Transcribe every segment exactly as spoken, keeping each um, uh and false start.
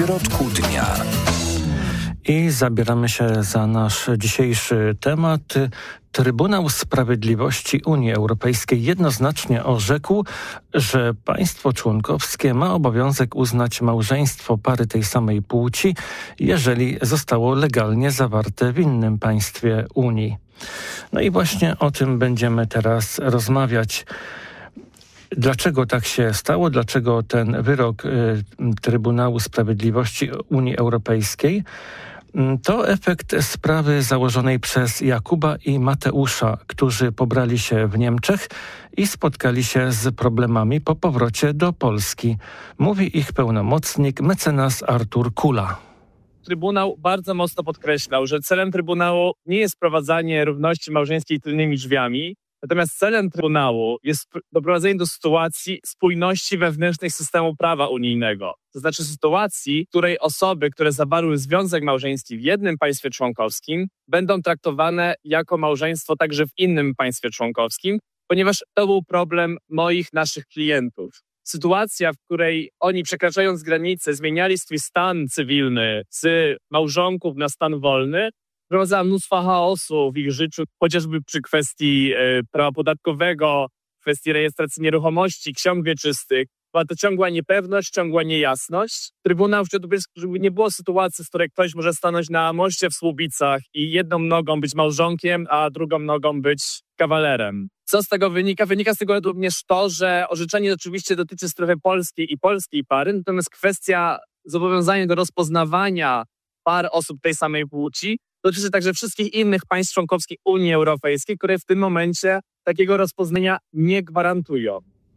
środku dnia. I zabieramy się za nasz dzisiejszy temat. Trybunał Sprawiedliwości Unii Europejskiej jednoznacznie orzekł, że państwo członkowskie ma obowiązek uznać małżeństwo pary tej samej płci, jeżeli zostało legalnie zawarte w innym państwie Unii. No i właśnie o tym będziemy teraz rozmawiać. Dlaczego tak się stało? Dlaczego ten wyrok y, Trybunału Sprawiedliwości Unii Europejskiej to efekt sprawy założonej przez Jakuba i Mateusza, którzy pobrali się w Niemczech i spotkali się z problemami po powrocie do Polski. Mówi ich pełnomocnik mecenas Artur Kula. Trybunał bardzo mocno podkreślał, że celem Trybunału nie jest wprowadzanie równości małżeńskiej tylnymi drzwiami, natomiast celem Trybunału jest doprowadzenie do sytuacji spójności wewnętrznej systemu prawa unijnego. To znaczy sytuacji, w której osoby, które zawarły związek małżeński w jednym państwie członkowskim, będą traktowane jako małżeństwo także w innym państwie członkowskim, ponieważ to był problem moich, naszych klientów. Sytuacja, w której oni przekraczając granicę zmieniali swój stan cywilny z małżonków na stan wolny, wprowadzała mnóstwo chaosu w ich życiu, chociażby przy kwestii e, prawa podatkowego, kwestii rejestracji nieruchomości, ksiąg wieczystych. Była to ciągła niepewność, ciągła niejasność. Trybunał chciał, żeby nie było sytuacji, w której ktoś może stanąć na moście w Słubicach i jedną nogą być małżonkiem, a drugą nogą być kawalerem. Co z tego wynika? Wynika z tego również to, że orzeczenie oczywiście dotyczy strefy polskiej i polskiej pary, natomiast kwestia zobowiązania do rozpoznawania par osób tej samej płci dotyczy także wszystkich innych państw członkowskich Unii Europejskiej, które w tym momencie takiego rozpoznania nie gwarantują.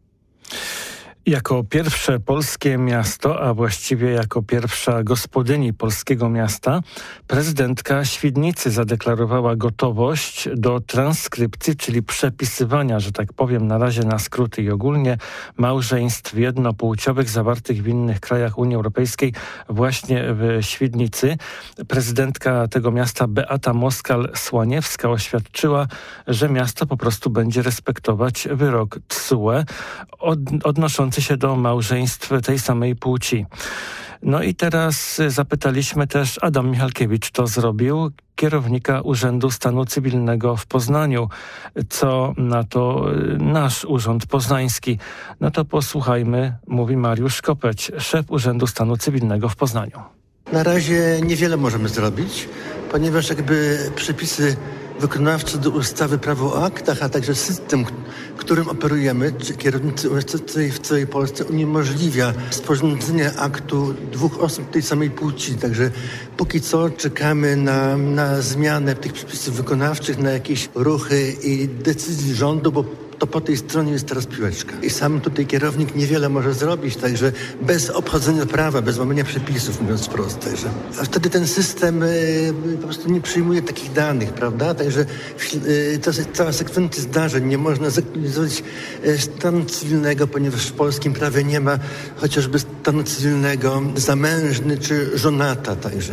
Jako pierwsze polskie miasto, a właściwie jako pierwsza gospodyni polskiego miasta, prezydentka Świdnicy zadeklarowała gotowość do transkrypcji, czyli przepisywania, że tak powiem na razie na skróty i ogólnie, małżeństw jednopłciowych zawartych w innych krajach Unii Europejskiej właśnie w Świdnicy. Prezydentka tego miasta Beata Moskal-Słaniewska oświadczyła, że miasto po prostu będzie respektować wyrok T S U E od, odnoszący się do małżeństw tej samej płci. No i teraz zapytaliśmy też, Adam Michalkiewicz to zrobił, kierownika Urzędu Stanu Cywilnego w Poznaniu. Co na to nasz Urząd Poznański? No to posłuchajmy, mówi Mariusz Kopeć, szef Urzędu Stanu Cywilnego w Poznaniu. Na razie niewiele możemy zrobić, ponieważ jakby przepisy wykonawcze do ustawy Prawo o aktach, a także system, którym operujemy, czy kierownicy U S C w całej Polsce, uniemożliwia sporządzenie aktu dwóch osób tej samej płci. Także póki co czekamy na, na zmianę tych przepisów wykonawczych, na jakieś ruchy i decyzji rządu, bo to po tej stronie jest teraz piłeczka. I sam tutaj kierownik niewiele może zrobić, także bez obchodzenia prawa, bez łamania przepisów, mówiąc wprost. Także. A wtedy ten system y, po prostu nie przyjmuje takich danych, prawda? Także y, to jest cała sekwencja zdarzeń. Nie można zaktualizować y, stanu cywilnego, ponieważ w polskim prawie nie ma chociażby stanu cywilnego zamężny czy żonata. Także.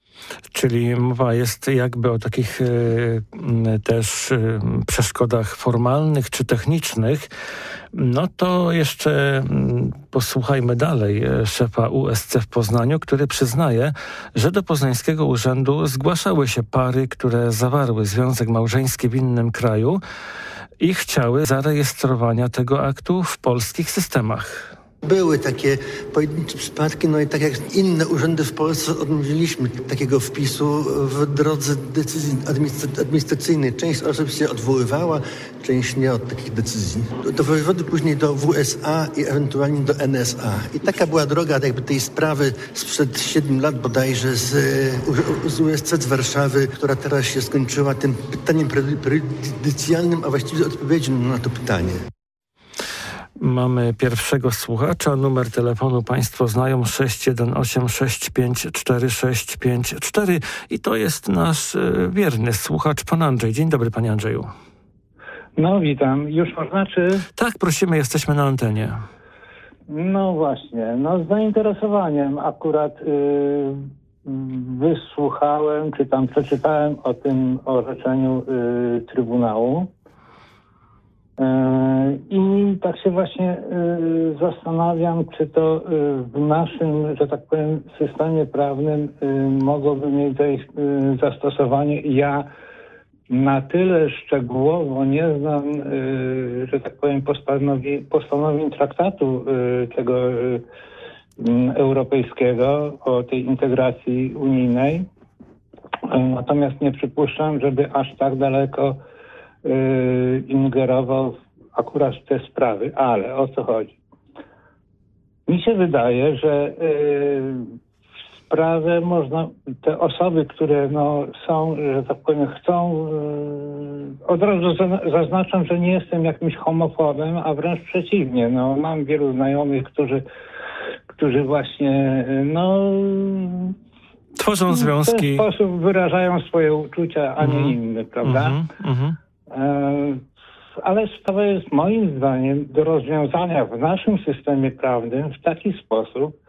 Czyli mowa jest jakby o takich y, też y, przeszkodach formalnych czy technicznych. No to jeszcze y, posłuchajmy dalej szefa U S C w Poznaniu, który przyznaje, że do poznańskiego urzędu zgłaszały się pary, które zawarły związek małżeński w innym kraju i chciały zarejestrowania tego aktu w polskich systemach. Były takie pojedyncze przypadki, no i tak jak inne urzędy w Polsce odmówiliśmy takiego wpisu w drodze decyzji administracyjnej. Część osób się odwoływała, część nie od takich decyzji. Do wojewody, później do W S A i ewentualnie do N S A. I taka była droga jakby tej sprawy sprzed siedmiu lat bodajże z, z U S C z Warszawy, która teraz się skończyła tym pytaniem prejudycjalnym, a właściwie odpowiedzią na to pytanie. Mamy pierwszego słuchacza. Numer telefonu państwo znają sześć jeden osiem sześć pięć cztery sześć pięć cztery i to jest nasz y, wierny słuchacz, pan Andrzej. Dzień dobry, panie Andrzeju. No witam. Już można, czy... Tak, prosimy, jesteśmy na antenie. No właśnie. No z zainteresowaniem akurat yy, wysłuchałem, czy tam przeczytałem o tym orzeczeniu yy, Trybunału. I tak się właśnie zastanawiam, czy to w naszym, że tak powiem, systemie prawnym mogłoby mieć zastosowanie. Ja na tyle szczegółowo nie znam, że tak powiem, postanowień, postanowień traktatu tego europejskiego o tej integracji unijnej. Natomiast nie przypuszczam, żeby aż tak daleko ingerował akurat w te sprawy. Ale o co chodzi? Mi się wydaje, że w sprawę można, te osoby, które no, są, że tak powiem, chcą, od razu zaznaczam, że nie jestem jakimś homofobem, a wręcz przeciwnie. No, mam wielu znajomych, którzy, którzy właśnie no, tworzą związki. W ten sposób wyrażają swoje uczucia, a nie mm. inne, prawda? Mm-hmm. E, ale sprawa jest moim zdaniem do rozwiązania w naszym systemie prawnym w taki sposób,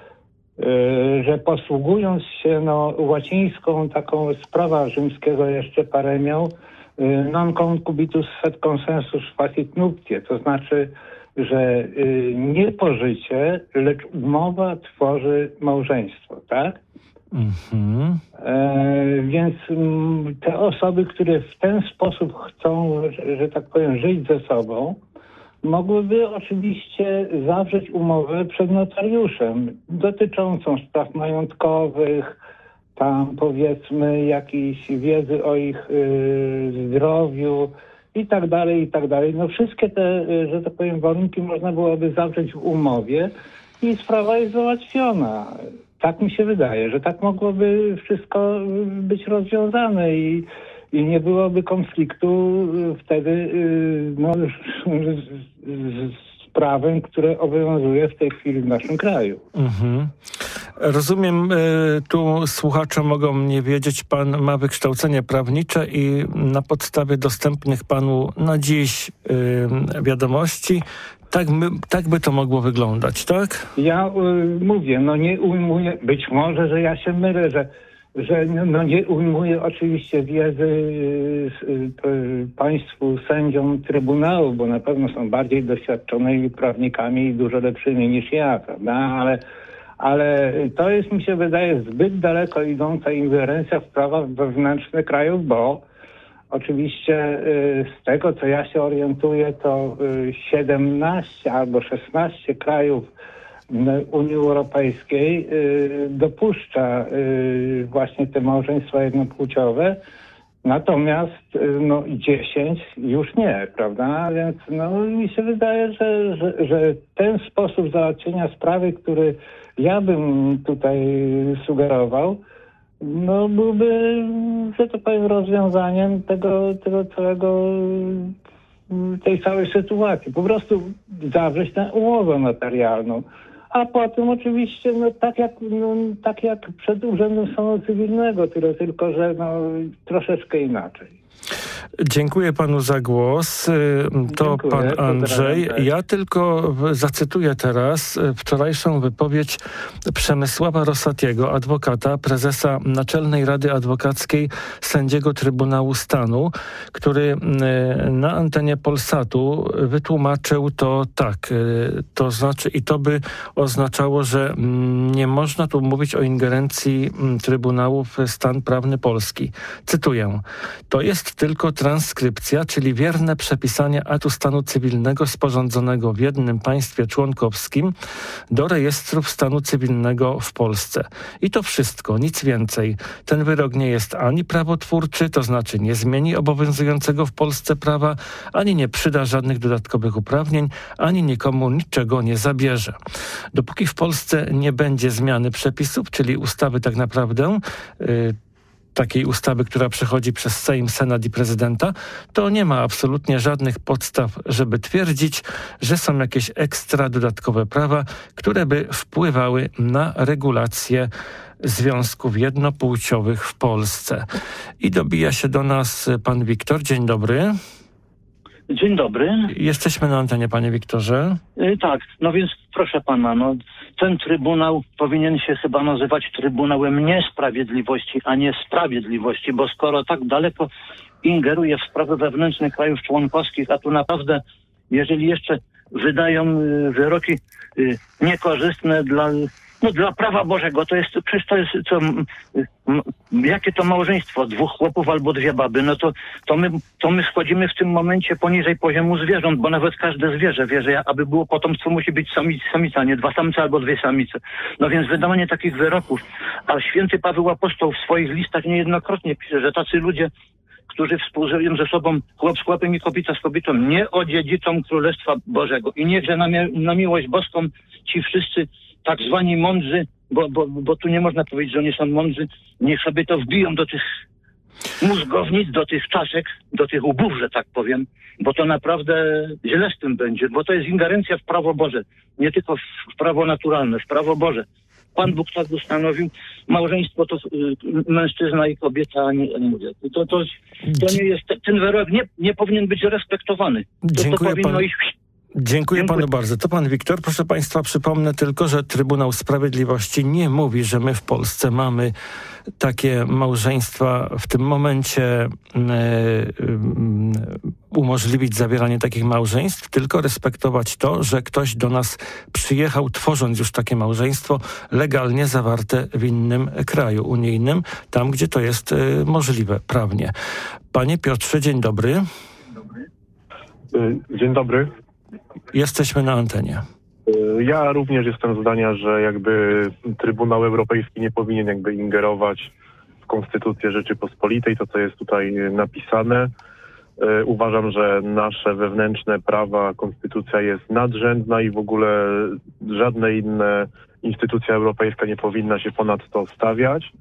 e, że posługując się no, łacińską taką sprawa rzymskiego jeszcze paremią, e, non concubitus sed consensus facit nuptiae, to znaczy, że e, nie pożycie, lecz umowa tworzy małżeństwo, tak? Mm-hmm. E, więc m, te osoby, które w ten sposób chcą, że, że tak powiem, żyć ze sobą, mogłyby oczywiście zawrzeć umowę przed notariuszem dotyczącą spraw majątkowych, tam powiedzmy jakiejś wiedzy o ich y, zdrowiu i tak dalej, i tak dalej. No wszystkie te, y, że tak powiem, warunki można byłoby zawrzeć w umowie i sprawa jest załatwiona. Tak mi się wydaje, że tak mogłoby wszystko być rozwiązane i, i nie byłoby konfliktu wtedy no, z, z prawem, które obowiązuje w tej chwili w naszym kraju. Mhm. Rozumiem, tu słuchacze mogą nie wiedzieć, pan ma wykształcenie prawnicze i na podstawie dostępnych panu na dziś wiadomości Tak, my, tak by to mogło wyglądać, tak? Ja y, mówię, no nie ujmuję, być może, że ja się mylę, że, że no nie ujmuję oczywiście wiedzy y, y, państwu sędziom Trybunału, bo na pewno są bardziej doświadczonymi prawnikami i dużo lepszymi niż ja, prawda? Ale, ale to jest, mi się wydaje, zbyt daleko idąca ingerencja w prawa wewnętrzne krajów, bo oczywiście z tego, co ja się orientuję, to siedemnaście albo szesnaście krajów Unii Europejskiej dopuszcza właśnie te małżeństwa jednopłciowe, natomiast no, dziesięć już nie, prawda? Więc no, mi się wydaje, że, że, że ten sposób załatwienia sprawy, który ja bym tutaj sugerował, no byłby, że to powiem, rozwiązaniem tego, tego całego, tej całej sytuacji. Po prostu zawrzeć tę umowę notarialną. A potem oczywiście, no tak jak, no, tak jak przed Urzędem Stanu Cywilnego, tyle tylko, że no, troszeczkę inaczej. Dziękuję panu za głos. To Dziękuję, pan Andrzej. Ja tylko zacytuję teraz wczorajszą wypowiedź Przemysława Rosatiego, adwokata, prezesa Naczelnej Rady Adwokackiej sędziego Trybunału Stanu, który na antenie Polsatu wytłumaczył to tak. To znaczy, i to by oznaczało, że nie można tu mówić o ingerencji Trybunału w stan prawny Polski. Cytuję. To jest tylko transkrypcja, czyli wierne przepisanie aktu stanu cywilnego sporządzonego w jednym państwie członkowskim do rejestrów stanu cywilnego w Polsce. I to wszystko, nic więcej. Ten wyrok nie jest ani prawotwórczy, to znaczy nie zmieni obowiązującego w Polsce prawa, ani nie przyda żadnych dodatkowych uprawnień, ani nikomu niczego nie zabierze. Dopóki w Polsce nie będzie zmiany przepisów, czyli ustawy tak naprawdę, yy, takiej ustawy, która przechodzi przez Sejm, Senat i prezydenta, to nie ma absolutnie żadnych podstaw, żeby twierdzić, że są jakieś ekstra dodatkowe prawa, które by wpływały na regulację związków jednopłciowych w Polsce. I dobija się do nas pan Wiktor. Dzień dobry. Dzień dobry. Jesteśmy na antenie, panie Wiktorze. Yy, tak, no więc proszę pana, no ten Trybunał powinien się chyba nazywać Trybunałem Niesprawiedliwości, a nie Sprawiedliwości, bo skoro tak daleko ingeruje w sprawy wewnętrzne krajów członkowskich, a tu naprawdę, jeżeli jeszcze wydają wyroki niekorzystne dla, no, dla prawa Bożego, to jest, przecież to jest, co, jakie to małżeństwo, dwóch chłopów albo dwie baby, no to, to, my, to my schodzimy w tym momencie poniżej poziomu zwierząt, bo nawet każde zwierzę wie, że aby było potomstwo, musi być samica, samica, nie dwa samce albo dwie samice. No więc wydawanie takich wyroków, a święty Paweł Apostoł w swoich listach niejednokrotnie pisze, że tacy ludzie, którzy współżyją ze sobą, chłop z chłopem i kobieta z kobietą, nie odziedziczą Królestwa Bożego. I niechże na, mi- na miłość boską ci wszyscy tak zwani mądrzy, bo, bo, bo tu nie można powiedzieć, że oni są mądrzy, niech sobie to wbiją do tych mózgownic, do tych czaszek, do tych łbów, że tak powiem, bo to naprawdę źle z tym będzie, bo to jest ingerencja w prawo Boże, nie tylko w prawo naturalne, w prawo Boże. Pan Bóg tak ustanowił, małżeństwo to y, mężczyzna i kobieta, a nie, a nie mówię. To, to, to nie jest, ten wyrok nie, nie powinien być respektowany. To, to powinno pan. iść... Dziękuję, Dziękuję panu bardzo. To pan Wiktor. Proszę państwa, przypomnę tylko, że Trybunał Sprawiedliwości nie mówi, że my w Polsce mamy takie małżeństwa w tym momencie e, e, umożliwić zawieranie takich małżeństw, tylko respektować to, że ktoś do nas przyjechał, tworząc już takie małżeństwo legalnie zawarte w innym kraju unijnym, tam gdzie to jest e, możliwe prawnie. Panie Piotrze, dzień dobry. Dzień dobry. Jesteśmy na antenie. Ja również jestem zdania, że jakby Trybunał Europejski nie powinien jakby ingerować w Konstytucję Rzeczypospolitej, to co jest tutaj napisane. Uważam, że nasze wewnętrzne prawa, konstytucja jest nadrzędna i w ogóle żadna inna instytucja europejska nie powinna się ponad to stawiać.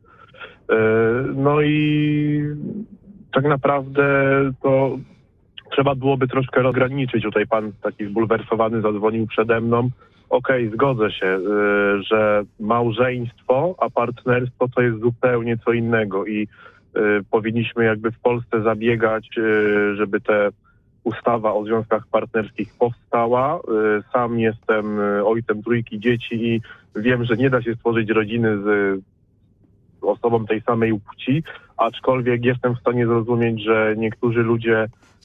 No i tak naprawdę to trzeba byłoby troszkę rozgraniczyć. Tutaj pan taki zbulwersowany zadzwonił przede mną. Okej, okay, zgodzę się, y, że małżeństwo, a partnerstwo to jest zupełnie co innego i y, powinniśmy jakby w Polsce zabiegać, y, żeby ta ustawa o związkach partnerskich powstała. Y, sam jestem ojcem trójki dzieci i wiem, że nie da się stworzyć rodziny z osobą tej samej płci, aczkolwiek jestem w stanie zrozumieć, że niektórzy ludzie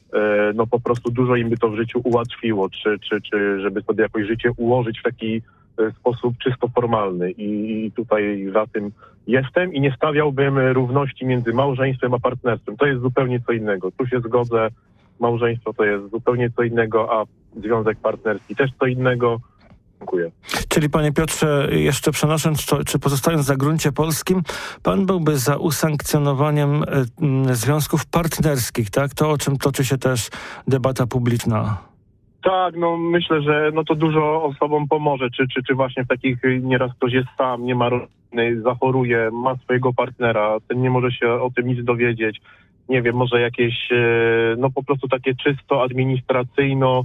no po prostu dużo im by to w życiu ułatwiło, czy, czy, czy żeby sobie jakoś życie ułożyć w taki sposób czysto formalny. I tutaj za tym jestem i nie stawiałbym równości między małżeństwem a partnerstwem. To jest zupełnie co innego. Tu się zgodzę, małżeństwo to jest zupełnie co innego, a związek partnerski też co innego. Dziękuję. Czyli panie Piotrze, jeszcze przenosząc to, czy pozostając na gruncie polskim, pan byłby za usankcjonowaniem y, związków partnerskich, tak? To, o czym toczy się też debata publiczna. Tak, no myślę, że no to dużo osobom pomoże, czy, czy, czy właśnie w takich, nieraz ktoś jest sam, nie ma rodziny, zachoruje, ma swojego partnera, ten nie może się o tym nic dowiedzieć. Nie wiem, może jakieś, no po prostu takie czysto administracyjno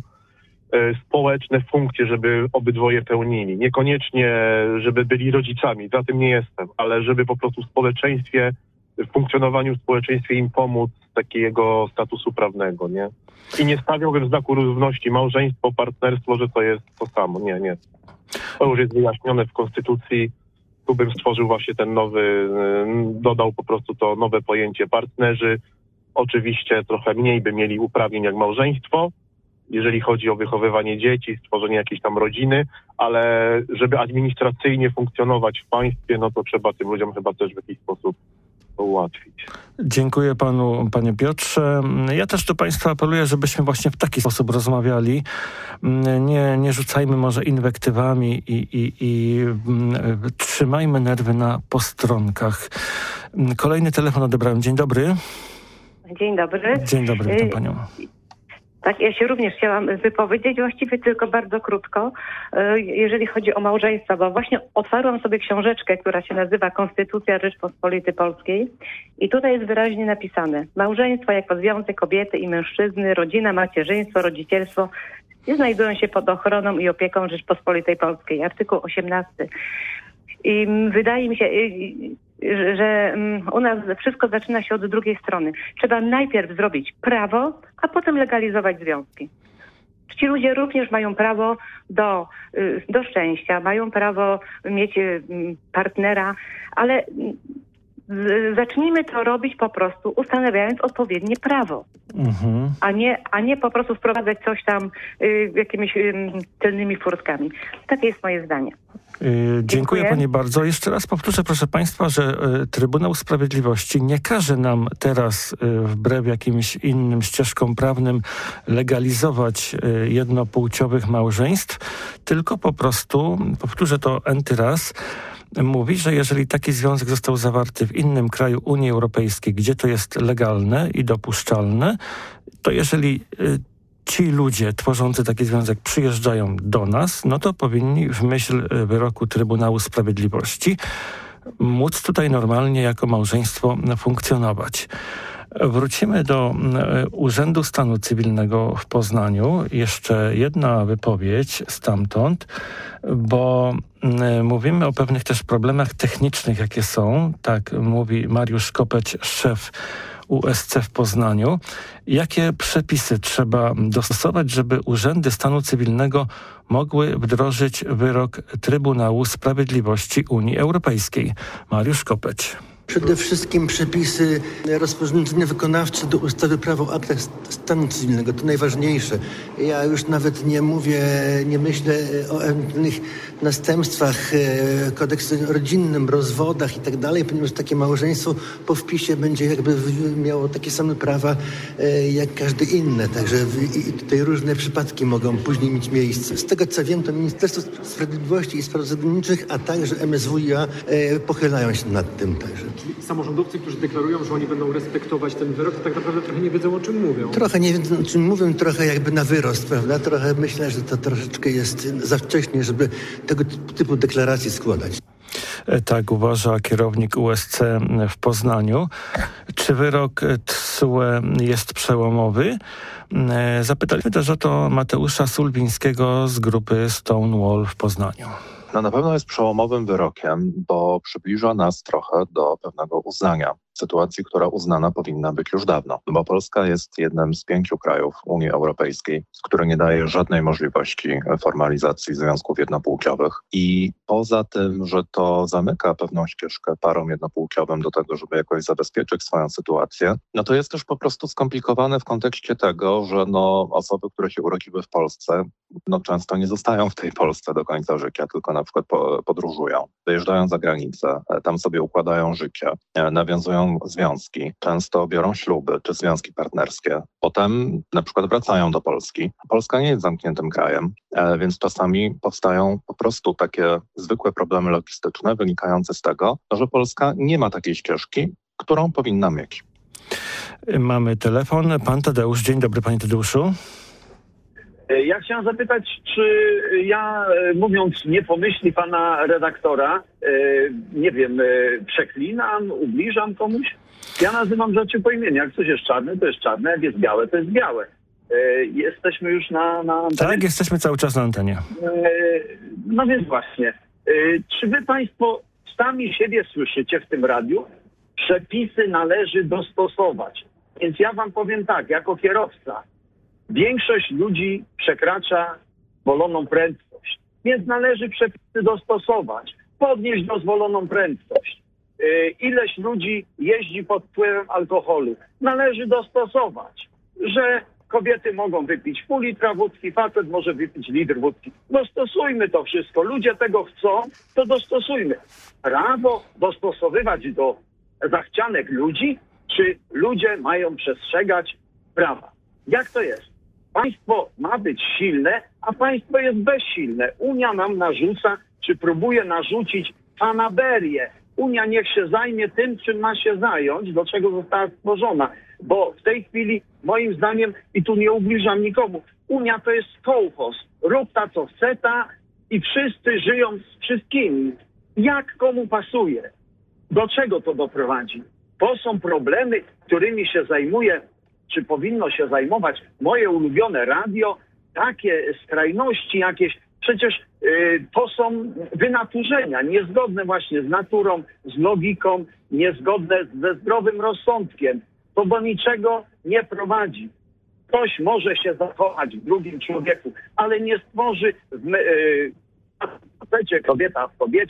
społeczne funkcje, żeby obydwoje pełnili. Niekoniecznie, żeby byli rodzicami, za tym nie jestem, ale żeby po prostu w społeczeństwie, w funkcjonowaniu w społeczeństwie im pomóc z takiego statusu prawnego, nie? I nie stawiałbym znaku równości małżeństwo, partnerstwo, że to jest to samo. Nie, nie. To już jest wyjaśnione w Konstytucji. Tu bym stworzył właśnie ten nowy, dodał po prostu to nowe pojęcie partnerzy. Oczywiście trochę mniej by mieli uprawnień jak małżeństwo, jeżeli chodzi o wychowywanie dzieci, stworzenie jakiejś tam rodziny, ale żeby administracyjnie funkcjonować w państwie, no to trzeba tym ludziom chyba też w jakiś sposób to ułatwić. Dziękuję panu, panie Piotrze. Ja też do państwa apeluję, żebyśmy właśnie w taki sposób rozmawiali. Nie, nie rzucajmy może inwektywami i, i, i trzymajmy nerwy na postronkach. Kolejny telefon odebrałem. Dzień dobry. Dzień dobry. Dzień dobry, witam panią. Tak, ja się również chciałam wypowiedzieć, właściwie tylko bardzo krótko, jeżeli chodzi o małżeństwa, bo właśnie otwarłam sobie książeczkę, która się nazywa Konstytucja Rzeczpospolitej Polskiej i tutaj jest wyraźnie napisane: małżeństwo jako związek kobiety i mężczyzny, rodzina, macierzyństwo, rodzicielstwo nie znajdują się pod ochroną i opieką Rzeczpospolitej Polskiej. Artykuł osiemnasty. I wydaje mi się, że u nas wszystko zaczyna się od drugiej strony. Trzeba najpierw zrobić prawo, a potem legalizować związki. Ci ludzie również mają prawo do, do szczęścia, mają prawo mieć partnera, ale Z, zacznijmy to robić po prostu ustanawiając odpowiednie prawo, mhm. a, nie, a nie po prostu wprowadzać coś tam y, jakimiś y, tylnymi furtkami. Takie jest moje zdanie. Dziękuję, Dziękuję pani bardzo. Jeszcze raz powtórzę, proszę państwa, że Trybunał Sprawiedliwości nie każe nam teraz wbrew jakimś innym ścieżkom prawnym legalizować jednopłciowych małżeństw, tylko po prostu, powtórzę to enty raz, mówi, że jeżeli taki związek został zawarty w innym kraju Unii Europejskiej, gdzie to jest legalne i dopuszczalne, to jeżeli ci ludzie tworzący taki związek przyjeżdżają do nas, no to powinni w myśl wyroku Trybunału Sprawiedliwości móc tutaj normalnie jako małżeństwo funkcjonować. Wrócimy do Urzędu Stanu Cywilnego w Poznaniu. Jeszcze jedna wypowiedź stamtąd, bo mówimy o pewnych też problemach technicznych, jakie są. Tak mówi Mariusz Kopeć, szef U S C w Poznaniu. Jakie przepisy trzeba dostosować, żeby urzędy stanu cywilnego mogły wdrożyć wyrok Trybunału Sprawiedliwości Unii Europejskiej? Mariusz Kopeć. Przede wszystkim przepisy rozporządzenia wykonawcze do ustawy Prawo o aktach stanu cywilnego. To najważniejsze. Ja już nawet nie mówię, nie myślę o ewentualnych następstwach kodeksu rodzinnym, rozwodach i tak dalej, ponieważ takie małżeństwo po wpisie będzie jakby miało takie same prawa jak każde inne. Także i tutaj różne przypadki mogą później mieć miejsce. Z tego co wiem, to Ministerstwo Sprawiedliwości i Spraw Zagranicznych, a także M S W i A pochylają się nad tym także. Czyli samorządowcy, którzy deklarują, że oni będą respektować ten wyrok, to tak naprawdę trochę nie wiedzą, o czym mówią. Trochę nie wiedzą, o czym mówią, trochę jakby na wyrost, prawda? Trochę myślę, że to troszeczkę jest za wcześnie, żeby tego typu deklaracje składać. Tak uważa kierownik U S C w Poznaniu. Czy wyrok T S U E jest przełomowy? Zapytaliśmy też o to Mateusza Sulwińskiego z grupy Stonewall w Poznaniu. No na pewno jest przełomowym wyrokiem, bo przybliża nas trochę do pewnego uznania sytuacji, która uznana powinna być już dawno. Bo Polska jest jednym z pięciu krajów Unii Europejskiej, który nie daje żadnej możliwości formalizacji związków jednopłciowych. I poza tym, że to zamyka pewną ścieżkę parom jednopłciowym do tego, żeby jakoś zabezpieczyć swoją sytuację, no to jest też po prostu skomplikowane w kontekście tego, że no osoby, które się urodziły w Polsce, no często nie zostają w tej Polsce do końca życia, tylko na przykład podróżują, wyjeżdżają za granicę, tam sobie układają życie, nawiązują związki, często biorą śluby czy związki partnerskie. Potem na przykład wracają do Polski. Polska nie jest zamkniętym krajem, więc czasami powstają po prostu takie zwykłe problemy logistyczne wynikające z tego, że Polska nie ma takiej ścieżki, którą powinna mieć. Mamy telefon. Pan Tadeusz. Dzień dobry, panie Tadeuszu. Ja chciałem zapytać, czy ja, mówiąc nie po myśli pana redaktora, nie wiem, przeklinam, ubliżam komuś? Ja nazywam rzeczy po imieniu. Jak coś jest czarne, to jest czarne, jak jest białe, to jest białe. Jesteśmy już na, na antenie? Tak, jesteśmy cały czas na antenie. No więc właśnie. Czy wy państwo sami siebie słyszycie w tym radiu? Przepisy należy dostosować. Więc ja wam powiem tak, jako kierowca, większość ludzi przekracza dozwoloną prędkość, więc należy przepisy dostosować, podnieść dozwoloną prędkość. Yy, ileś ludzi jeździ pod wpływem alkoholu, należy dostosować, że kobiety mogą wypić pół litra wódki, facet może wypić litr wódki. Dostosujmy to wszystko. Ludzie tego chcą, to dostosujmy. Prawo dostosowywać do zachcianek ludzi, czy ludzie mają przestrzegać prawa? Jak to jest? Państwo ma być silne, a państwo jest bezsilne. Unia nam narzuca, czy próbuje narzucić fanaberię. Unia niech się zajmie tym, czym ma się zająć, do czego została stworzona. Bo w tej chwili, moim zdaniem, i tu nie ubliżam nikomu, Unia to jest kołchoz. Rób ta, co chce ta i wszyscy żyją z wszystkimi. Jak komu pasuje? Do czego to doprowadzi? To są problemy, którymi się zajmuje, czy powinno się zajmować moje ulubione radio, takie skrajności jakieś. Przecież y, to są wynaturzenia, niezgodne właśnie z naturą, z logiką, niezgodne ze zdrowym rozsądkiem. To do niczego nie prowadzi. Ktoś może się zachować w drugim człowieku, ale nie stworzy w, y, w kobieta w kobiecie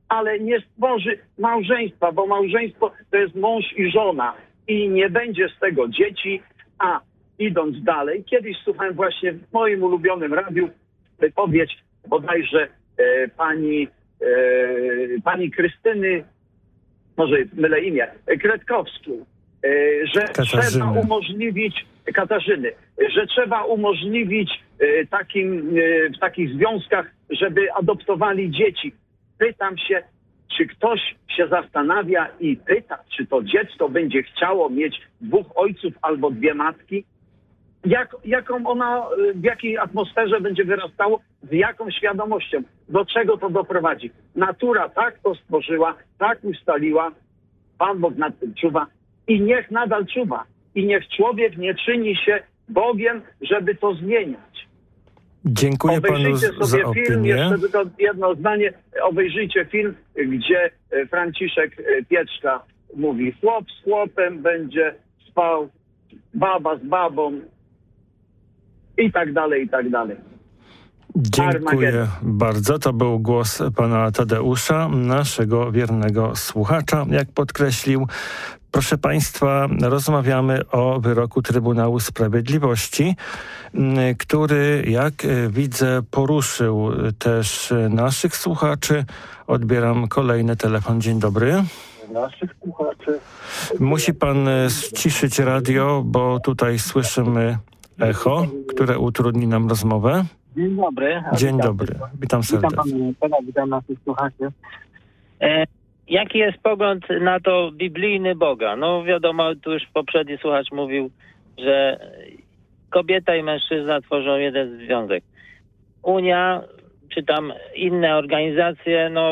ale nie stworzy małżeństwa, bo małżeństwo to jest mąż i żona i nie będzie z tego dzieci. A idąc dalej, kiedyś słuchałem właśnie w moim ulubionym radiu wypowiedź bodajże e, pani, e, pani Krystyny, może mylę imię, Kretkowskiej, e, że Katarzyny. trzeba umożliwić, Katarzyny, że trzeba umożliwić e, takim, e, w takich związkach, żeby adoptowali dzieci. Pytam się, czy ktoś się zastanawia i pyta, czy to dziecko będzie chciało mieć dwóch ojców albo dwie matki? Jak, jaką ona, w jakiej atmosferze będzie wyrastało, z jaką świadomością, do czego to doprowadzi. Natura tak to stworzyła, tak ustaliła, Pan Bóg nad tym czuwa i niech nadal czuwa. I niech człowiek nie czyni się Bogiem, żeby to zmieniać. Dziękuję panu Obejrzyjcie za sobie film, opinię. jeszcze tylko jedno zdanie, obejrzyjcie film, gdzie Franciszek Pieczka mówi, chłop z chłopem będzie spał, baba z babą i tak dalej, i tak dalej. Dziękuję bardzo. To był głos pana Tadeusza, naszego wiernego słuchacza, jak podkreślił. Proszę państwa, rozmawiamy o wyroku Trybunału Sprawiedliwości, który, jak widzę, poruszył też naszych słuchaczy. Odbieram kolejny telefon. Dzień dobry. Naszych słuchaczy. Musi pan ściszyć radio, bo tutaj słyszymy echo, które utrudni nam rozmowę. Dzień dobry. Dzień witam dobry. wszystko. Witam serdecznie. Witam pana, witam naszych słuchaczy. E, jaki jest pogląd na to biblijny Boga? No wiadomo, tu już poprzedni słuchacz mówił, że kobieta i mężczyzna tworzą jeden związek. Unia, czy tam inne organizacje, no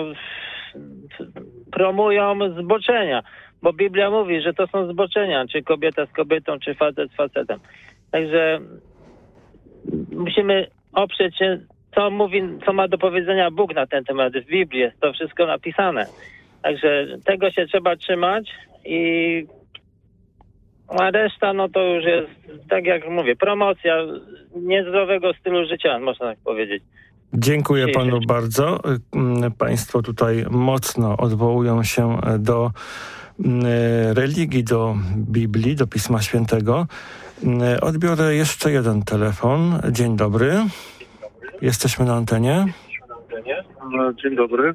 promują zboczenia, bo Biblia mówi, że to są zboczenia, czy kobieta z kobietą, czy facet z facetem. Także musimy oprzeć się, co mówi, co ma do powiedzenia Bóg na ten temat. W Biblii jest to wszystko napisane. Także tego się trzeba trzymać i a reszta, no to już jest, tak jak mówię, promocja niezdrowego stylu życia, można tak powiedzieć. Dziękuję panu bardzo. Państwo tutaj mocno odwołują się do religii, do Biblii, do Pisma Świętego. Odbiorę jeszcze jeden telefon. Dzień dobry. Jesteśmy na antenie. Dzień dobry.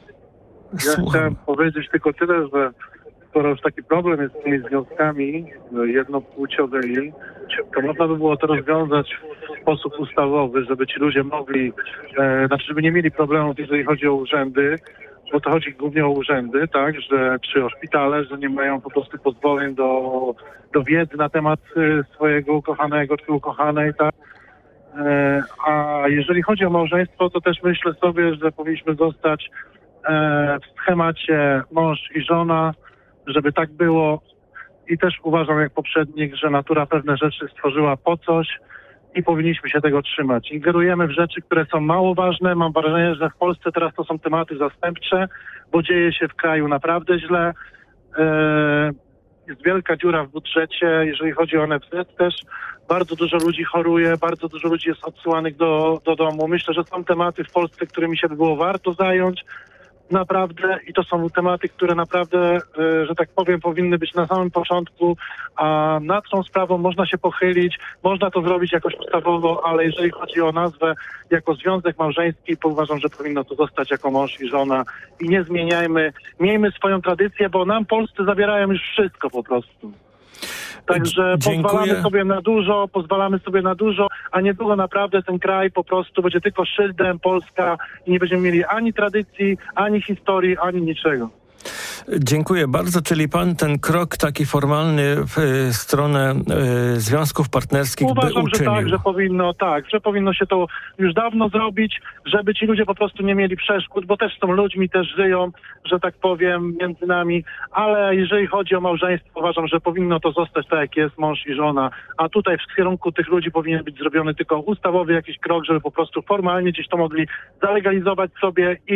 Ja Słucham. chciałem powiedzieć tylko tyle, że skoro już taki problem jest z tymi związkami jednopłciowymi, to można by było to rozwiązać w sposób ustawowy, żeby ci ludzie mogli, e, znaczy żeby nie mieli problemów, jeżeli chodzi o urzędy, bo to chodzi głównie o urzędy, tak, że czy o szpitale, że nie mają po prostu pozwoleń do, do wiedzy na temat swojego ukochanego czy ukochanej, tak. E, a jeżeli chodzi o małżeństwo, to też myślę sobie, że powinniśmy zostać e, w schemacie mąż i żona, żeby tak było. I też uważam jak poprzednik, że natura pewne rzeczy stworzyła po coś i powinniśmy się tego trzymać. Ingerujemy w rzeczy, które są mało ważne. Mam wrażenie, że w Polsce teraz to są tematy zastępcze, bo dzieje się w kraju naprawdę źle. E, jest wielka dziura w budżecie, jeżeli chodzi o N F Z też. Bardzo dużo ludzi choruje, bardzo dużo ludzi jest odsyłanych do, do domu. Myślę, że są tematy w Polsce, którymi się by było warto zająć. Naprawdę i to są tematy, które naprawdę, że tak powiem, powinny być na samym początku, a nad tą sprawą można się pochylić, można to zrobić jakoś ustawowo, ale jeżeli chodzi o nazwę jako związek małżeński, to uważam, że powinno to zostać jako mąż i żona i nie zmieniajmy, miejmy swoją tradycję, bo nam Polscy zabierają już wszystko po prostu. Także Dziękuję. pozwalamy sobie na dużo, pozwalamy sobie na dużo, a niedługo naprawdę ten kraj po prostu będzie tylko szyldem Polska i nie będziemy mieli ani tradycji, ani historii, ani niczego. Dziękuję bardzo. Czyli pan ten krok taki formalny w y, stronę y, związków partnerskich Uważam, by uczynił. że tak, że powinno, tak, że powinno się to już dawno zrobić, żeby ci ludzie po prostu nie mieli przeszkód, bo też są ludźmi, też żyją, że tak powiem, między nami, ale jeżeli chodzi o małżeństwo, uważam, że powinno to zostać tak, jak jest mąż i żona, a tutaj w kierunku tych ludzi powinien być zrobiony tylko ustawowy jakiś krok, żeby po prostu formalnie gdzieś to mogli zalegalizować sobie i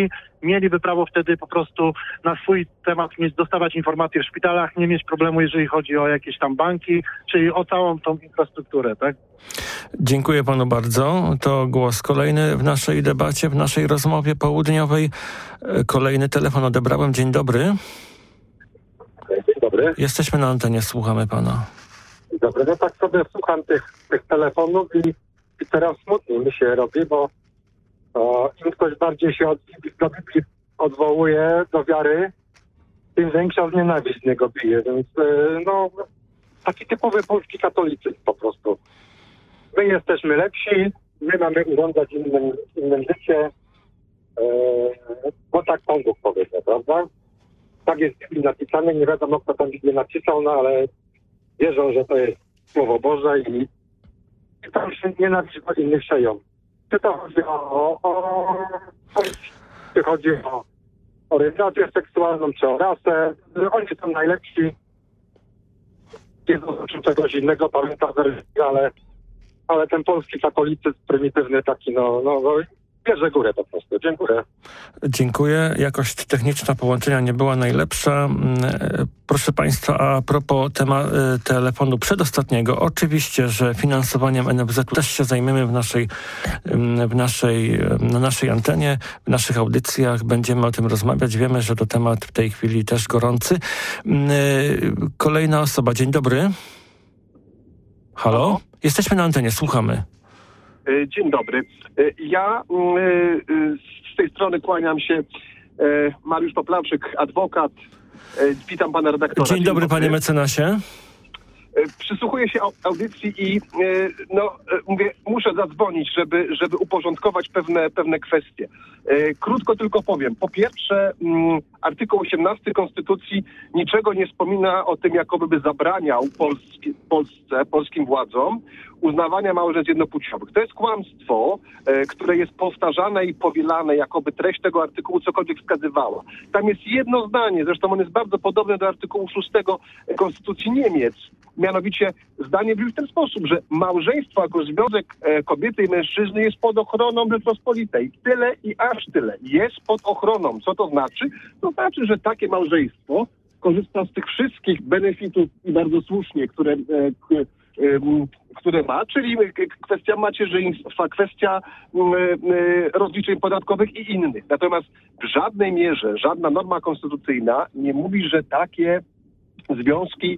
mieliby prawo wtedy po prostu na swój temat mieć, dostawać informacje w szpitalach, nie mieć problemu, jeżeli chodzi o jakieś tam banki, czyli o całą tą infrastrukturę, tak? Dziękuję panu bardzo. To głos kolejny w naszej debacie, w naszej rozmowie południowej. Kolejny telefon odebrałem. Dzień dobry. Dzień dobry. Jesteśmy na antenie, słuchamy pana. Dzień dobry. No tak sobie słucham tych, tych telefonów i, i teraz smutno mi się robi, bo o, im ktoś bardziej się od, do Biblii odwołuje, do wiary, tym większa nienawiść z niego bije. Więc yy, no taki typowy polski katolicyzm po prostu. My jesteśmy lepsi, my mamy urządzać innym, innym życie, yy, bo tak Pan Bóg powiedział, prawda? Tak jest w Biblii napisane, nie wiadomo kto tam Biblię napisał, no ale wierzą, że to jest Słowo Boże i, i tam się nienawiść do innych szeją. Czy to chodzi o, o, o, o czy chodzi o orientację seksualną, czy o rasę, oni są najlepsi. Jest o czegoś innego, pamiętam, ale, ale ten polski katolicyzm prymitywny taki, no, no, no bierze górę po prostu. Dziękuję. Dziękuję. Jakość techniczna połączenia nie była najlepsza. Proszę państwa, a propos tema, telefonu przedostatniego, oczywiście, że finansowaniem N F Z-u też się zajmiemy w naszej, w naszej, na naszej antenie, w naszych audycjach. Będziemy o tym rozmawiać. Wiemy, że to temat w tej chwili też gorący. Kolejna osoba. Dzień dobry. Halo? Halo? Jesteśmy na antenie, słuchamy. Dzień dobry. Ja z tej strony kłaniam się. Mariusz Popławczyk, adwokat. Witam pana redaktora. Dzień dobry, panie mecenasie. Przysłuchuję się audycji i no, mówię, muszę zadzwonić, żeby, żeby uporządkować pewne, pewne kwestie. Krótko tylko powiem. Po pierwsze, artykuł osiemnasty Konstytucji niczego nie wspomina o tym, jakoby by zabraniał Polski, Polsce, polskim władzom uznawania małżeństw jednopłciowych. To jest kłamstwo, które jest powtarzane i powielane, jakoby treść tego artykułu cokolwiek wskazywała. Tam jest jedno zdanie, zresztą on jest bardzo podobny do artykułu szóstego Konstytucji Niemiec. Mianowicie zdanie brzmi w ten sposób, że małżeństwo jako związek kobiety i mężczyzny jest pod ochroną Rzeczpospolitej. Tyle i aż tyle. Jest pod ochroną. Co to znaczy? To znaczy, że takie małżeństwo korzysta z tych wszystkich benefitów i bardzo słusznie, które, które ma, czyli kwestia macierzyństwa, kwestia rozliczeń podatkowych i innych. Natomiast w żadnej mierze, żadna norma konstytucyjna nie mówi, że takie związki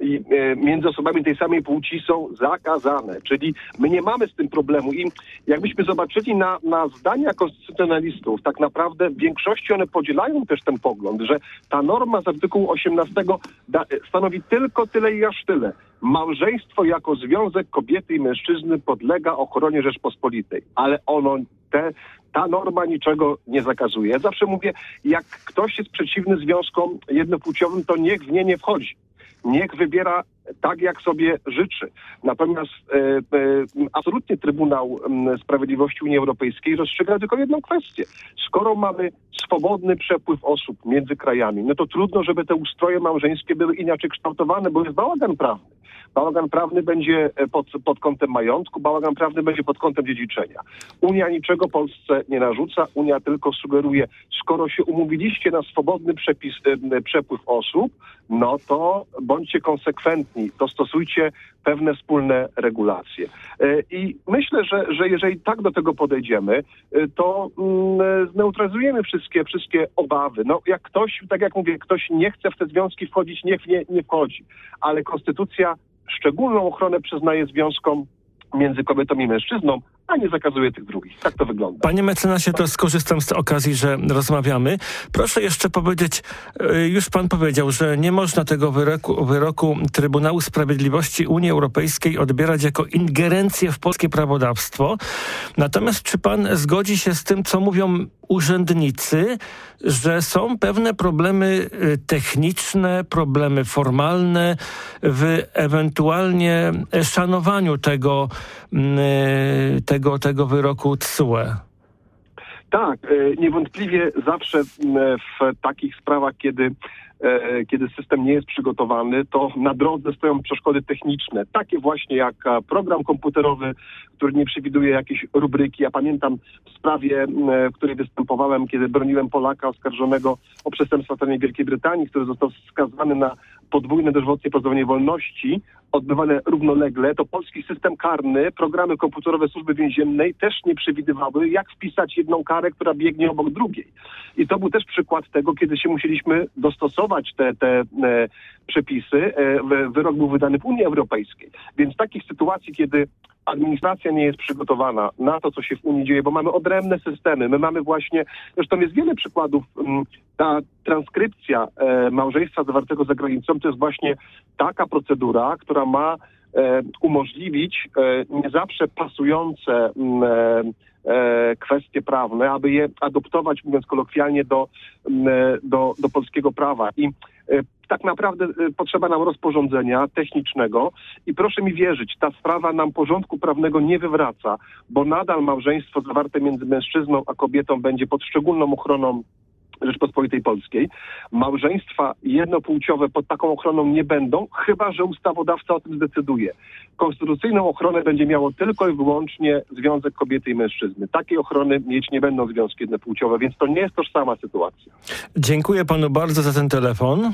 między osobami tej samej płci są zakazane. Czyli my nie mamy z tym problemu i jakbyśmy zobaczyli na, na zdania konstytucjonalistów, tak naprawdę w większości one podzielają też ten pogląd, że ta norma z artykułu osiemnastego da, stanowi tylko tyle i aż tyle. Małżeństwo jako związek kobiety i mężczyzny podlega ochronie Rzeczpospolitej, ale ono te Ta norma niczego nie zakazuje. Ja zawsze mówię, jak ktoś jest przeciwny związkom jednopłciowym, to niech w nie nie wchodzi. Niech wybiera tak, jak sobie życzy. Natomiast e, e, absolutnie Trybunał e, Sprawiedliwości Unii Europejskiej rozstrzyga tylko jedną kwestię. Skoro mamy swobodny przepływ osób między krajami, no to trudno, żeby te ustroje małżeńskie były inaczej kształtowane, bo jest bałagan prawny. Bałagan prawny będzie pod, pod kątem majątku, bałagan prawny będzie pod kątem dziedziczenia. Unia niczego Polsce nie narzuca, Unia tylko sugeruje, skoro się umówiliście na swobodny przepis, e, przepływ osób, no to bądźcie konsekwentni, to stosujcie pewne wspólne regulacje. E, I myślę, że, że jeżeli tak do tego podejdziemy, e, to mm, zneutralizujemy wszystkie, wszystkie obawy. No jak ktoś, tak jak mówię, ktoś nie chce w te związki wchodzić, niech nie, nie wchodzi. Ale Konstytucja szczególną ochronę przyznaje związkom między kobietą i mężczyzną, a nie zakazuje tych drugich. Tak to wygląda. Panie mecenasie, to skorzystam z okazji, że rozmawiamy. Proszę jeszcze powiedzieć, już pan powiedział, że nie można tego wyroku, wyroku Trybunału Sprawiedliwości Unii Europejskiej odbierać jako ingerencję w polskie prawodawstwo. Natomiast czy pan zgodzi się z tym, co mówią urzędnicy, że są pewne problemy techniczne, problemy formalne w ewentualnie szanowaniu tego, tego, tego wyroku T S U E? Tak, niewątpliwie zawsze w takich sprawach, kiedy, kiedy system nie jest przygotowany, to na drodze stoją przeszkody techniczne, takie właśnie jak program komputerowy, który nie przewiduje jakiejś rubryki. Ja pamiętam w sprawie, w której występowałem, kiedy broniłem Polaka oskarżonego o przestępstwa na terenie Wielkiej Brytanii, który został skazany na podwójne dożywotnie pozbawienie wolności, odbywane równolegle, to polski system karny, programy komputerowe Służby Więziennej też nie przewidywały, jak wpisać jedną karę, która biegnie obok drugiej. I to był też przykład tego, kiedy się musieliśmy dostosować te, te e, przepisy. E, wyrok był wydany w Unii Europejskiej. Więc w takich sytuacji, kiedy administracja nie jest przygotowana na to, co się w Unii dzieje, bo mamy odrębne systemy. My mamy właśnie, zresztą jest wiele przykładów, ta transkrypcja e, małżeństwa zawartego za granicą to jest właśnie taka procedura, która ma e, umożliwić e, nie zawsze pasujące e, e, kwestie prawne, aby je adoptować, mówiąc kolokwialnie, do, e, do, do polskiego prawa. I e, tak naprawdę potrzeba nam rozporządzenia technicznego i proszę mi wierzyć, ta sprawa nam porządku prawnego nie wywraca, bo nadal małżeństwo zawarte między mężczyzną a kobietą będzie pod szczególną ochroną Rzeczpospolitej Polskiej. Małżeństwa jednopłciowe pod taką ochroną nie będą, chyba że ustawodawca o tym zdecyduje. Konstytucyjną ochronę będzie miało tylko i wyłącznie związek kobiety i mężczyzny. Takiej ochrony mieć nie będą związki jednopłciowe, więc to nie jest tożsama sytuacja. Dziękuję panu bardzo za ten telefon.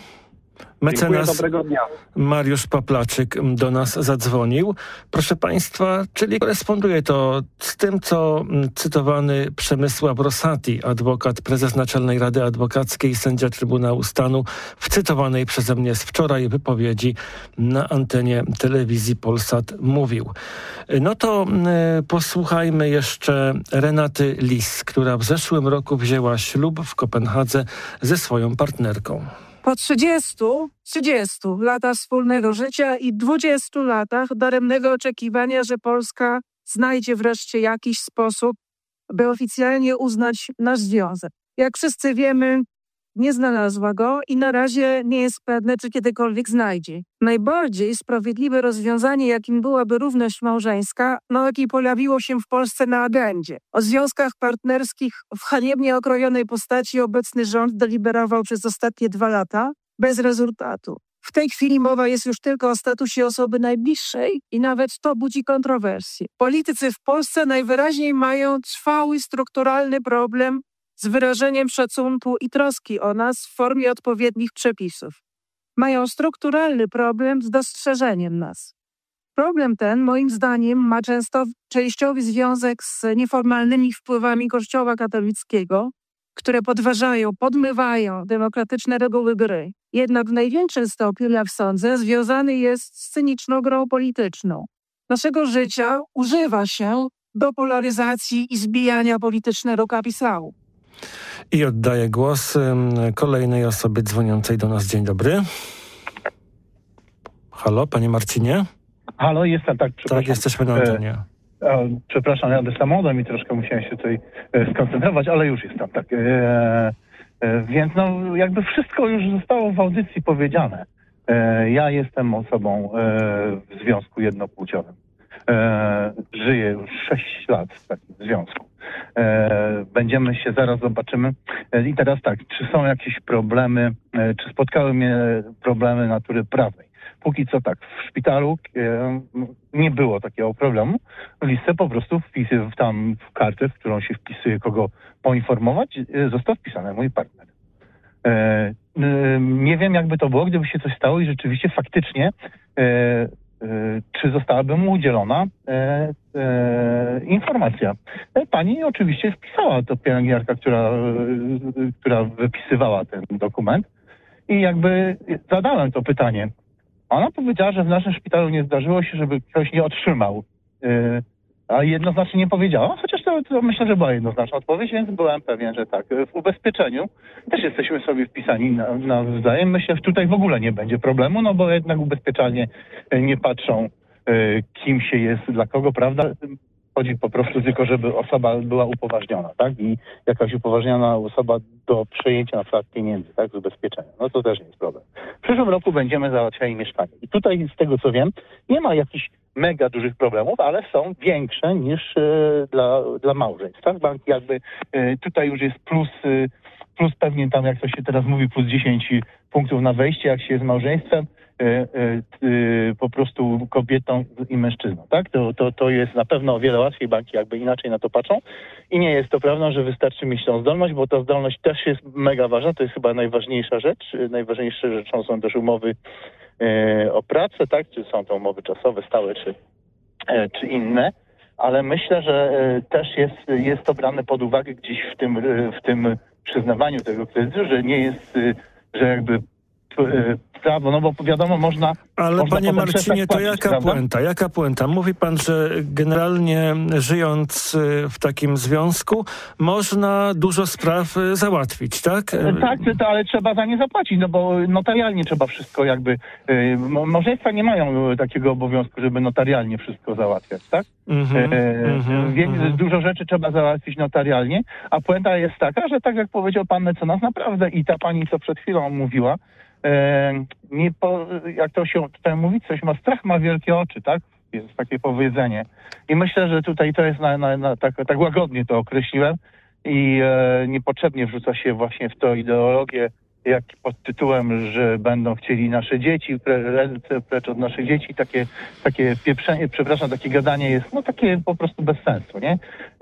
Mecenas dobrego dnia. Mariusz Paplaczyk do nas zadzwonił. Proszę państwa, czyli koresponduje to z tym, co cytowany Przemysław Rosati, adwokat, prezes Naczelnej Rady Adwokackiej i sędzia Trybunału Stanu, w cytowanej przeze mnie z wczoraj wypowiedzi na antenie telewizji Polsat mówił. No to y, posłuchajmy jeszcze Renaty Lis, która w zeszłym roku wzięła ślub w Kopenhadze ze swoją partnerką. Po trzydziestu, trzydziestu latach wspólnego życia i dwudziestu latach daremnego oczekiwania, że Polska znajdzie wreszcie jakiś sposób, by oficjalnie uznać nasz związek. Jak wszyscy wiemy, nie znalazła go i na razie nie jest pewne, czy kiedykolwiek znajdzie. Najbardziej sprawiedliwe rozwiązanie, jakim byłaby równość małżeńska, no jakie pojawiło się w Polsce na agendzie. O związkach partnerskich w haniebnie okrojonej postaci obecny rząd deliberował przez ostatnie dwa lata bez rezultatu. W tej chwili mowa jest już tylko o statusie osoby najbliższej i nawet to budzi kontrowersje. Politycy w Polsce najwyraźniej mają trwały strukturalny problem z wyrażeniem szacunku i troski o nas w formie odpowiednich przepisów. Mają strukturalny problem z dostrzeżeniem nas. Problem ten, moim zdaniem, ma często częściowy związek z nieformalnymi wpływami Kościoła katolickiego, które podważają, podmywają demokratyczne reguły gry. Jednak w największym stopniu, jak sądzę, związany jest z cyniczną grą polityczną. Naszego życia używa się do polaryzacji i zbijania politycznego kapitału. I oddaję głos kolejnej osobie dzwoniącej do nas. Dzień dobry. Halo, panie Marcinie? Halo, jestem, tak, Tak, jesteśmy na antenie. E, e, przepraszam, jadę samochodem i troszkę musiałem się tutaj e, skoncentrować, ale już jestem, tak. E, e, więc no, jakby wszystko już zostało w audycji powiedziane. E, ja jestem osobą e, w związku jednopłciowym. E, żyję już sześć lat w takim związku. E, będziemy się, zaraz zobaczymy. E, I teraz tak, czy są jakieś problemy, e, czy spotkały mnie problemy natury prawnej? Póki co tak, w szpitalu e, nie było takiego problemu. W listę po prostu wpisy, tam w kartę, w którą się wpisuje, kogo poinformować, e, został wpisany mój partner. E, e, nie wiem, jakby to było, gdyby się coś stało i rzeczywiście faktycznie e, czy zostałaby mu udzielona e, e, informacja. Pani oczywiście wpisała, to pielęgniarka, która, e, która wypisywała ten dokument i jakby zadałem to pytanie. Ona powiedziała, że w naszym szpitalu nie zdarzyło się, żeby ktoś nie otrzymał, e, a jednoznacznie nie powiedziała, chociaż to, to myślę, że była jednoznaczna odpowiedź, więc byłem pewien, że tak. W ubezpieczeniu też jesteśmy sobie wpisani nawzajem. Myślę, że tutaj w ogóle nie będzie problemu, no bo jednak ubezpieczalnie nie patrzą, kim się jest, dla kogo, prawda? Chodzi po prostu tylko, żeby osoba była upoważniona, tak? I jakaś upoważniona osoba do przejęcia na przykład pieniędzy, tak? Z ubezpieczenia. No to też nie jest problem. W przyszłym roku będziemy załatwiali mieszkanie. I tutaj z tego co wiem, nie ma jakichś mega dużych problemów, ale są większe niż e, dla, dla małżeństw. Tak? Banki jakby e, tutaj już jest plus, e, plus pewnie tam, jak to się teraz mówi, plus dziesięć punktów na wejście, jak się jest małżeństwem, e, e, e, po prostu kobietą i mężczyzną. Tak? To, to, to jest na pewno o wiele łatwiej, banki jakby inaczej na to patrzą i nie jest to prawdą, że wystarczy mieć tą zdolność, bo ta zdolność też jest mega ważna, to jest chyba najważniejsza rzecz. Najważniejszą rzeczą są też umowy o pracę, tak? Czy są to umowy czasowe, stałe, czy, czy inne, ale myślę, że też jest, jest to brane pod uwagę gdzieś w tym, w tym przyznawaniu tego kredytu, że nie jest, że jakby prawo, no bo wiadomo, można... Ale można panie Marcinie, to płacić, jaka prawda? puenta? Jaka puenta? Mówi pan, że generalnie żyjąc w takim związku można dużo spraw załatwić, tak? Tak, to, ale trzeba za nie zapłacić, no bo notarialnie trzeba wszystko jakby... Małżeństwa nie mają takiego obowiązku, żeby notarialnie wszystko załatwiać, tak? Mm-hmm, e, mm-hmm, więc mm-hmm. dużo rzeczy trzeba załatwić notarialnie, a puenta jest taka, że tak jak powiedział pan mecenas, naprawdę i ta pani, co przed chwilą mówiła, E, nie po, jak to się tutaj mówi, coś ma strach, ma wielkie oczy, tak? Jest takie powiedzenie. I myślę, że tutaj to jest, na, na, na, tak, tak łagodnie to określiłem i e, niepotrzebnie wrzuca się właśnie w to ideologię, jak pod tytułem, że będą chcieli nasze dzieci, ręce precz od naszych dzieci, takie, takie pieprzenie, przepraszam, takie gadanie jest, no takie po prostu bez sensu, nie?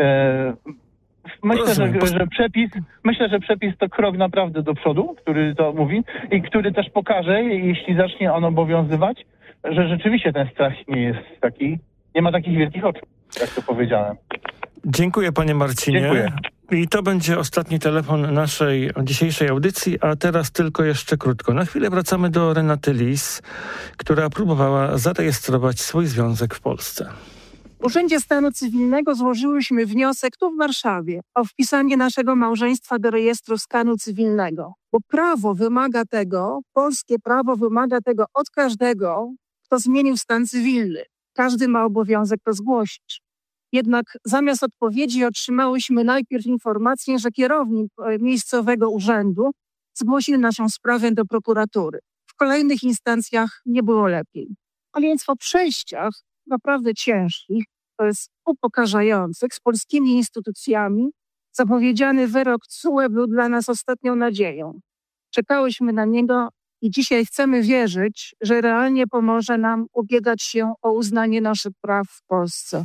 E, Myślę, że, że przepis, myślę, że przepis to krok naprawdę do przodu, który to mówi i który też pokaże, jeśli zacznie on obowiązywać, że rzeczywiście ten strach nie jest taki, nie ma takich wielkich oczu, jak to powiedziałem. Dziękuję panie Marcinie. Dziękuję. I to będzie ostatni telefon naszej dzisiejszej audycji, a teraz tylko jeszcze krótko. Na chwilę wracamy do Renaty Lis, która próbowała zarejestrować swój związek w Polsce. W Urzędzie Stanu Cywilnego złożyłyśmy wniosek tu w Warszawie o wpisanie naszego małżeństwa do rejestru stanu cywilnego, bo prawo wymaga tego, polskie prawo wymaga tego od każdego, kto zmienił stan cywilny. Każdy ma obowiązek to zgłosić. Jednak zamiast odpowiedzi otrzymałyśmy najpierw informację, że kierownik miejscowego urzędu zgłosił naszą sprawę do prokuratury. W kolejnych instancjach nie było lepiej. A więc po przejściach naprawdę ciężkich, to jest upokarzających, z polskimi instytucjami, zapowiedziany wyrok T S U E był dla nas ostatnią nadzieją. Czekałyśmy na niego i dzisiaj chcemy wierzyć, że realnie pomoże nam ubiegać się o uznanie naszych praw w Polsce.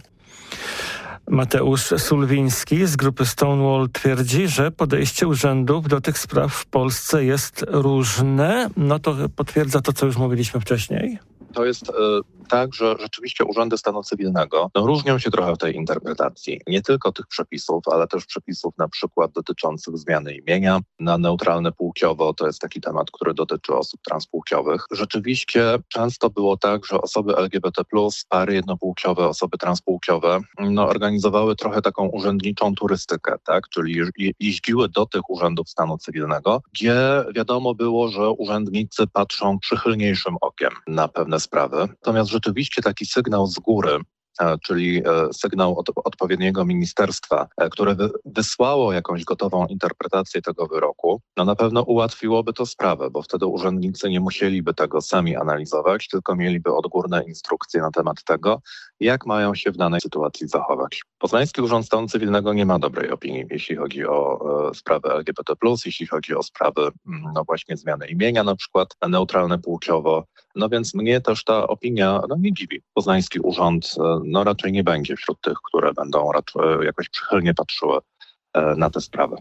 Mateusz Sulwiński z grupy Stonewall twierdzi, że podejście urzędów do tych spraw w Polsce jest różne. No to potwierdza to, co już mówiliśmy wcześniej. To jest y, tak, że rzeczywiście urzędy stanu cywilnego no, różnią się trochę w tej interpretacji. Nie tylko tych przepisów, ale też przepisów na przykład dotyczących zmiany imienia na neutralne płciowo. To jest taki temat, który dotyczy osób transpłciowych. Rzeczywiście często było tak, że osoby L G B T plus, pary jednopłciowe, osoby transpłciowe no, organizowały trochę taką urzędniczą turystykę, tak? Czyli jeździły do tych urzędów stanu cywilnego, gdzie wiadomo było, że urzędnicy patrzą przychylniejszym okiem na pewne sprawy. Natomiast rzeczywiście taki sygnał z góry, czyli sygnał od odpowiedniego ministerstwa, które wysłało jakąś gotową interpretację tego wyroku, no na pewno ułatwiłoby to sprawę, bo wtedy urzędnicy nie musieliby tego sami analizować, tylko mieliby odgórne instrukcje na temat tego, jak mają się w danej sytuacji zachować. Poznański Urząd Stanu Cywilnego nie ma dobrej opinii, jeśli chodzi o e, sprawy L G B T plus, jeśli chodzi o sprawy no właśnie zmiany imienia na przykład, neutralne płciowo. No więc mnie też ta opinia no, nie dziwi. Poznański Urząd e, no raczej nie będzie wśród tych, które będą raczej jakoś przychylnie patrzyły e, na tę sprawę.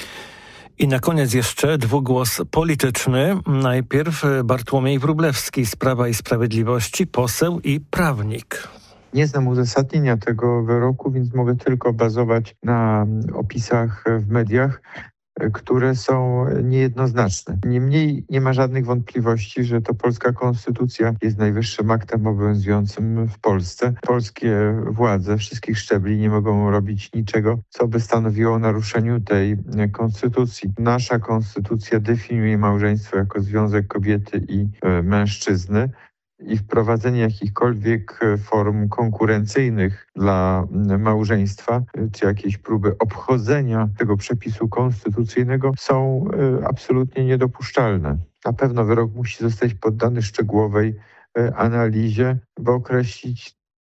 I na koniec jeszcze dwugłos polityczny. Najpierw Bartłomiej Wróblewski z Prawa i Sprawiedliwości, poseł i prawnik. Nie znam uzasadnienia tego wyroku, więc mogę tylko bazować na opisach w mediach, które są niejednoznaczne. Niemniej nie ma żadnych wątpliwości, że to polska konstytucja jest najwyższym aktem obowiązującym w Polsce. Polskie władze wszystkich szczebli nie mogą robić niczego, co by stanowiło o naruszeniu tej konstytucji. Nasza konstytucja definiuje małżeństwo jako związek kobiety i mężczyzny. I wprowadzenie jakichkolwiek form konkurencyjnych dla małżeństwa, czy jakiejś próby obchodzenia tego przepisu konstytucyjnego są absolutnie niedopuszczalne. Na pewno wyrok musi zostać poddany szczegółowej analizie, by określić,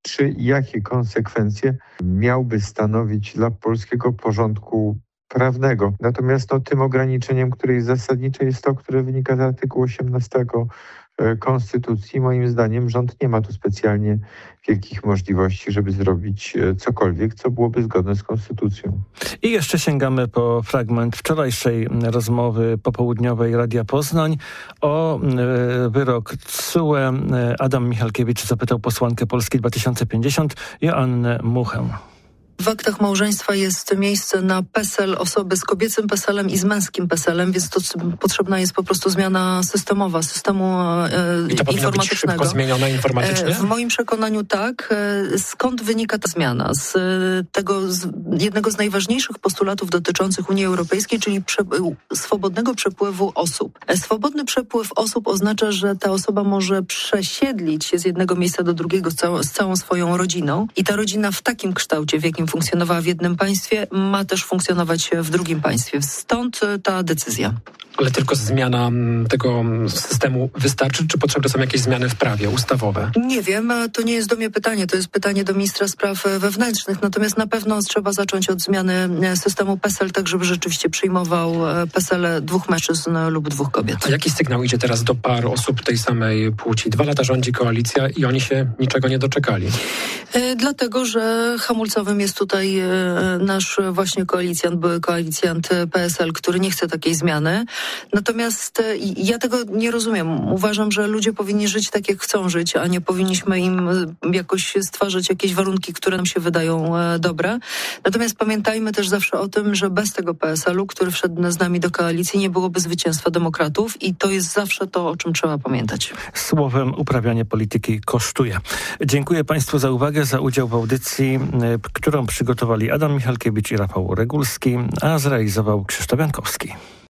czy i jakie konsekwencje miałby stanowić dla polskiego porządku prawnego. Natomiast no, tym ograniczeniem, które jest zasadnicze, jest to, które wynika z artykułu osiemnastego Konstytucji. Moim zdaniem rząd nie ma tu specjalnie wielkich możliwości, żeby zrobić cokolwiek, co byłoby zgodne z Konstytucją. I jeszcze sięgamy po fragment wczorajszej rozmowy popołudniowej Radia Poznań o wyrok T S U E. Adam Michalkiewicz zapytał posłankę Polski dwa tysiące pięćdziesiąt Joannę Muchę. W aktach małżeństwa jest miejsce na PESEL osoby z kobiecym PESELem i z męskim PESELem, więc to potrzebna jest po prostu zmiana systemowa, systemu e, I to powinno być informatycznego. szybko zmienione informatycznie? W moim przekonaniu tak. Skąd wynika ta zmiana? Z tego, z jednego z najważniejszych postulatów dotyczących Unii Europejskiej, czyli prze, swobodnego przepływu osób. Swobodny przepływ osób oznacza, że ta osoba może przesiedlić się z jednego miejsca do drugiego z całą, z całą swoją rodziną i ta rodzina w takim kształcie, w jakim funkcjonowała w jednym państwie, ma też funkcjonować w drugim państwie. Stąd ta decyzja. Ale tylko zmiana tego systemu wystarczy, czy potrzebne są jakieś zmiany w prawie ustawowe? Nie wiem, to nie jest do mnie pytanie, to jest pytanie do ministra spraw wewnętrznych, natomiast na pewno trzeba zacząć od zmiany systemu PESEL, tak żeby rzeczywiście przyjmował PESEL dwóch mężczyzn lub dwóch kobiet. A jaki sygnał idzie teraz do par osób tej samej płci? Dwa lata rządzi koalicja i oni się niczego nie doczekali. E, dlatego, że hamulcowym jest tutaj e, nasz właśnie koalicjant, były koalicjant P S L, który nie chce takiej zmiany. Natomiast e, ja tego nie rozumiem. Uważam, że ludzie powinni żyć tak, jak chcą żyć, a nie powinniśmy im jakoś stwarzać jakieś warunki, które nam się wydają e, dobre. Natomiast pamiętajmy też zawsze o tym, że bez tego P S L-u, który wszedł z nami do koalicji, nie byłoby zwycięstwa demokratów i to jest zawsze to, o czym trzeba pamiętać. Słowem, uprawianie polityki kosztuje. Dziękuję Państwu za uwagę, za udział w audycji, którą przygotowali Adam Michalkiewicz i Rafał Regulski, a zrealizował Krzysztof Jankowski.